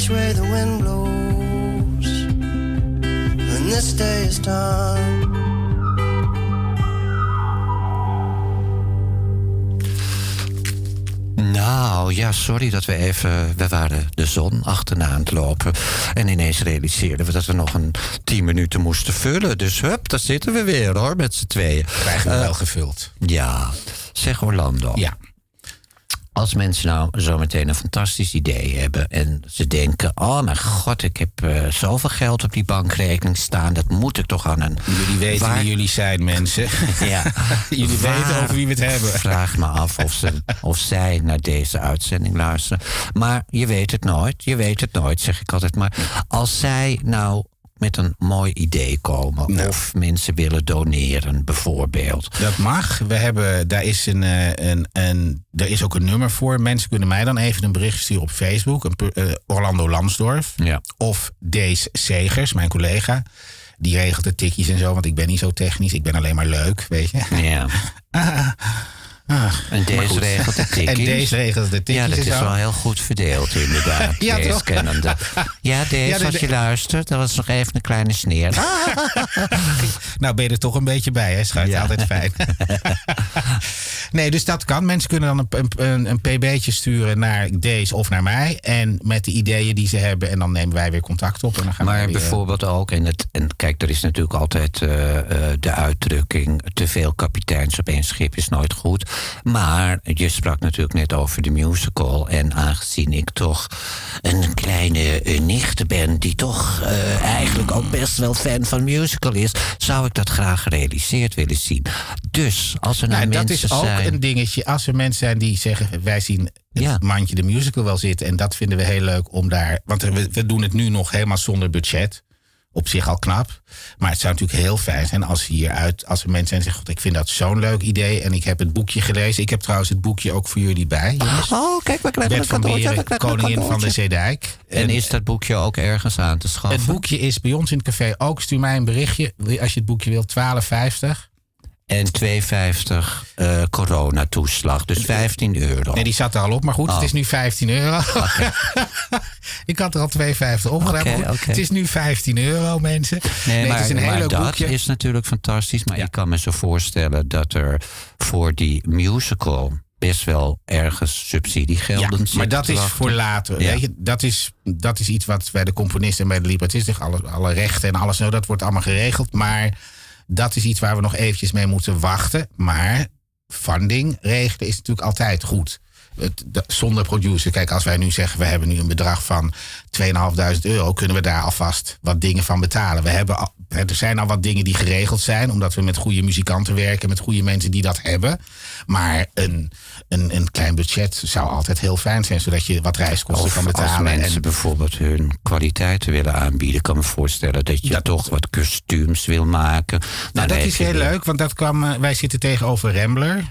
which way the wind blows when this day is done. Nou, ja, sorry dat we waren de zon achterna aan het lopen. En ineens realiseerden we dat we nog 10 minuten moesten vullen. Dus hup, daar zitten we weer hoor, met z'n tweeën. Krijgen we wel gevuld. Ja, zeg Orlando. Ja. Als mensen nou zometeen een fantastisch idee hebben en ze denken, oh mijn god, ik heb zoveel geld op die bankrekening staan, dat moet ik toch aan een... Jullie weten wie jullie zijn, mensen. Ja. Jullie weten over wie we het hebben. Vraag me af of zij naar deze uitzending luisteren. Maar je weet het nooit, zeg ik altijd maar. Als zij nou met een mooi idee komen. Of mensen willen doneren, bijvoorbeeld. Dat mag. Daar is ook een nummer voor. Mensen kunnen mij dan even een bericht sturen op Facebook. Orlando Lansdorf. Ja. Of Dees Segers, mijn collega. Die regelt de tikjes en zo, want ik ben niet zo technisch. Ik ben alleen maar leuk, weet je. Ja. En deze regelt de tikjes. En deze regelt de tikjes. Ja, dat is wel heel goed verdeeld, inderdaad. Ja, Deze toch? kennende. Ja, deze, als je luistert, dat was nog even een kleine sneer. Nou, ben je er toch een beetje bij, hè, schat? Ja. Altijd fijn. Nee, dus dat kan. Mensen kunnen dan een pb'tje sturen naar deze of naar mij. En met de ideeën die ze hebben. En dan nemen wij weer contact op. En dan gaan maar wij weer, bijvoorbeeld ook, en kijk, er is natuurlijk altijd de uitdrukking, te veel kapiteins op één schip is nooit goed. Maar je sprak natuurlijk net over de musical. En aangezien ik toch een kleine nicht ben die toch eigenlijk ook best wel fan van musical is, zou ik dat graag gerealiseerd willen zien. Dus als er nou mensen zijn... Dat is ook een dingetje. Als er mensen zijn die zeggen, wij zien het mandje de musical wel zitten. En dat vinden we heel leuk om daar... Want we doen het nu nog helemaal zonder budget. Op zich al knap. Maar het zou natuurlijk heel fijn zijn als er mensen zijn die zeggen, ik vind dat zo'n leuk idee. En ik heb het boekje gelezen. Ik heb trouwens het boekje ook voor jullie bij. Jongens. Oh, kijk, we krijgen Bert van Beren, koningin van de Zeedijk. En is dat boekje ook ergens aan te schaffen? Het boekje is bij ons in het café ook. Stuur mij een berichtje als je het boekje wilt. €12,50. En €2,50 coronatoeslag, dus €15. Nee, die zat er al op, maar goed, het is nu €15. Okay. Ik had er al €2,50 opgedaan. Okay. Het is nu €15, mensen. Nee, maar, het is een heel leuk dat boekje. Is natuurlijk fantastisch. Maar ik kan me zo voorstellen dat er voor die musical best wel ergens subsidiegelden zit. Maar dat is voor later. Ja. Weet je, dat is iets wat bij de componisten en bij de librettisten, alle rechten en alles, dat wordt allemaal geregeld. Maar dat is iets waar we nog eventjes mee moeten wachten. Maar funding regelen is natuurlijk altijd goed. Zonder producer. Kijk, als wij nu zeggen, we hebben nu een bedrag van €2.500, kunnen we daar alvast wat dingen van betalen. Er zijn al wat dingen die geregeld zijn, omdat we met goede muzikanten werken, met goede mensen die dat hebben. Maar een klein budget zou altijd heel fijn zijn, zodat je wat reiskosten kan betalen. Als mensen bijvoorbeeld hun kwaliteiten willen aanbieden, kan me voorstellen dat je toch wat kostuums wil maken. Nou, dat is heel leuk, want dat kwam. Wij zitten tegenover Rambler,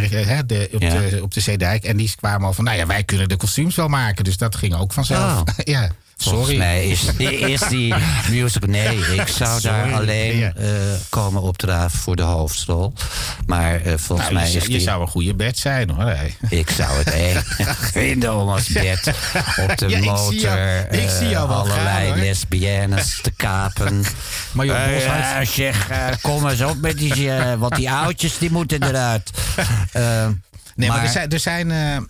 op de Zeedijk, en die kwamen al van, wij kunnen de kostuums wel maken, dus dat ging ook vanzelf. Oh. Ja. Volgens mij is die musical... Nee, ik zou daar alleen komen opdraven voor de hoofdrol. Maar volgens mij is je zou een goede Bert zijn, hoor. Ik zou het echt vinden om als Bert op de motor ik zie jou wel allerlei gaan, lesbiennes te kapen. Maar zeg, kom eens op met die... want die oudjes die moeten eruit. Nee, maar er zijn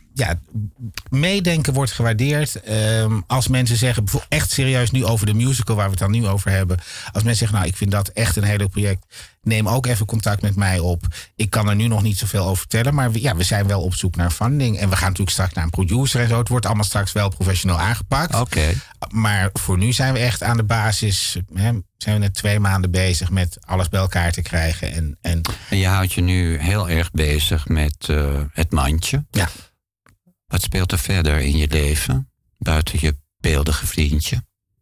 meedenken wordt gewaardeerd. Als mensen zeggen, echt serieus nu over de musical waar we het dan nu over hebben. Als mensen zeggen, ik vind dat echt een heel leuk project. Neem ook even contact met mij op. Ik kan er nu nog niet zoveel over vertellen. Maar we zijn wel op zoek naar funding. En we gaan natuurlijk straks naar een producer en zo. Het wordt allemaal straks wel professioneel aangepakt. Okay. Maar voor nu zijn we echt aan de basis. Zijn we net 2 maanden bezig met alles bij elkaar te krijgen. En je houdt je nu heel erg bezig met het mandje. Ja. Wat speelt er verder in je leven? Buiten je beeldige vriendje?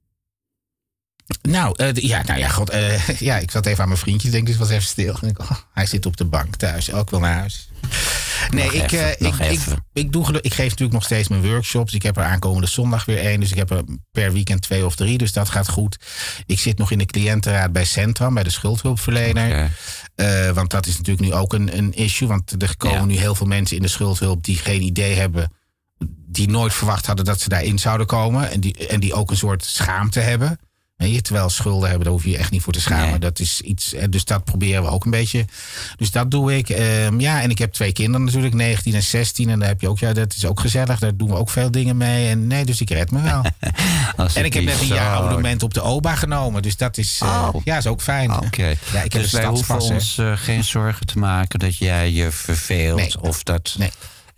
Ik zat even aan mijn vriendje, denk dus was even stil. Hij zit op de bank thuis, ook wel naar huis. Nee, ik geef natuurlijk nog steeds mijn workshops. Ik heb er aankomende zondag weer 1. Dus ik heb er per weekend 2 of 3. Dus dat gaat goed. Ik zit nog in de cliëntenraad bij Centram, bij de schuldhulpverlener. Okay. Want dat is natuurlijk nu ook een issue. Want er komen nu heel veel mensen in de schuldhulp die geen idee hebben die nooit verwacht hadden dat ze daarin zouden komen. En die ook een soort schaamte hebben. Terwijl schulden hebben, daar hoef je je echt niet voor te schamen. Nee. Dat is iets, dus dat proberen we ook een beetje. Dus dat doe ik. En ik heb 2 kinderen natuurlijk, 19 en 16. En daar heb je ook, dat is ook gezellig. Daar doen we ook veel dingen mee. En dus ik red me wel. En ik heb net een jaar abonnement op de OBA genomen. Dus dat is, is ook fijn. Okay. Ja, ik heb dus wij hoeven ons geen zorgen te maken dat jij je verveelt. Of dat... Nee.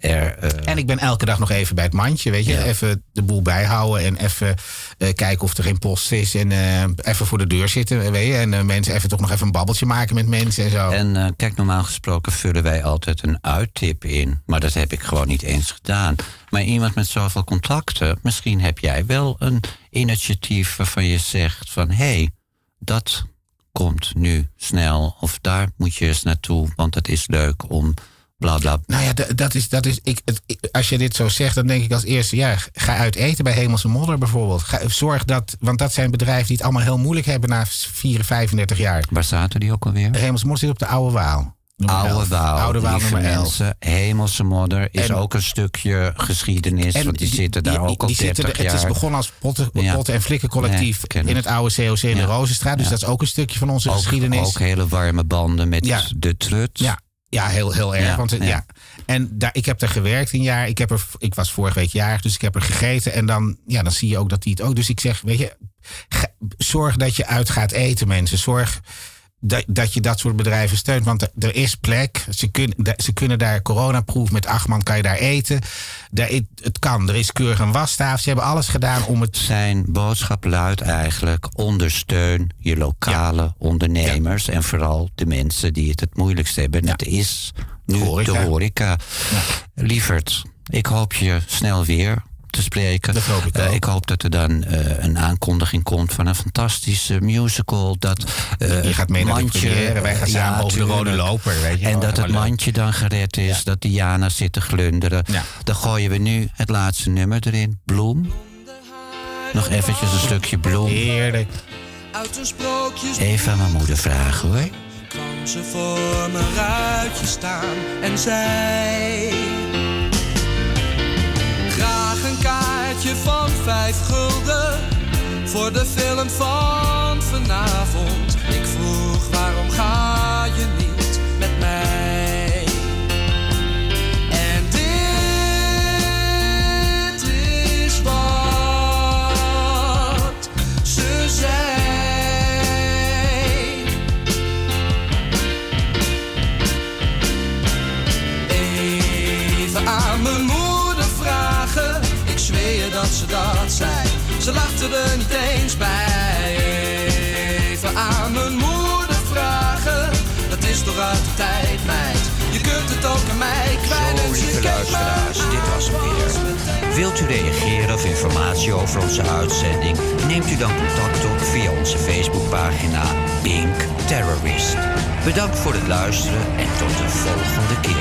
En ik ben elke dag nog even bij het mandje, weet je. Ja. Even de boel bijhouden en even kijken of er geen post is. En even voor de deur zitten, weet je. En mensen even toch nog even een babbeltje maken met mensen en zo. En kijk, normaal gesproken vullen wij altijd een uittip in. Maar dat heb ik gewoon niet eens gedaan. Maar iemand met zoveel contacten, misschien heb jij wel een initiatief waarvan je zegt van... hé, dat komt nu snel. Of daar moet je eens naartoe, want het is leuk om... Bla, bla. Nou ja, dat is als je dit zo zegt, dan denk ik als eerste... ga uit eten bij Hemelse Modder bijvoorbeeld. Zorg dat, want dat zijn bedrijven die het allemaal heel moeilijk hebben... na 35 jaar. Waar zaten die ook alweer? Hemelse Modder zit op de Oude Waal. Oude Waal, nummer 11. Hemelse Modder is ook een stukje geschiedenis. Want die zitten daar ook al 30 jaar. Het is begonnen als potten- en flikkencollectief in het oude COC in de Rozenstraat. Dus dat is ook een stukje van onze geschiedenis. Ook hele warme banden met de trut. Ja, heel erg. En ik heb er gewerkt een jaar. Ik was vorige week jarig, dus ik heb er gegeten. En dan zie je ook dat hij het ook... Dus ik zeg, weet je, zorg dat je uit gaat eten, mensen. Zorg dat je dat soort bedrijven steunt. Want er is plek. Ze kunnen daar coronaproof met 8 man kan je daar eten. Het kan. Er is keurig een wastafel. Ze hebben alles gedaan om het... Zijn boodschap luidt eigenlijk... ondersteun je lokale ondernemers... en vooral de mensen die het moeilijkst hebben. En het is nu de horeca. Ja. Lieverd, ik hoop je snel weer te spreken. Dat hoop ik ook. Ik hoop dat er dan een aankondiging komt van een fantastische musical. Dat je gaat mee naar de première. Wij gaan samen over de Rode Loper. Weet je en dat het mandje dan gered is. Dat Diana zit te glunderen. Ja. Dan gooien we nu het laatste nummer erin. Bloem. Nog eventjes een stukje Bloem. Heerlijk. Even aan mijn moeder vragen hoor. Kwam ze voor mijn ruitje staan en zei... Graag een kaartje van 5 gulden voor de film van vanavond. Ik vroeg waarom ga je niet met mij? En dit is wat ze zei. Even aan mijn moeder vragen. Ik zweer dat ze dat zei. Ze lachte er niet eens bij. Even aan mijn moeder vragen. Dat is toch uit de tijd, meid. Je kunt het ook aan mij kwijt. Zo, lieve luisteraars, dit was hem weer. Wilt u reageren of informatie over onze uitzending? Neemt u dan contact op via onze Facebookpagina Pink Terrorist. Bedankt voor het luisteren en tot de volgende keer.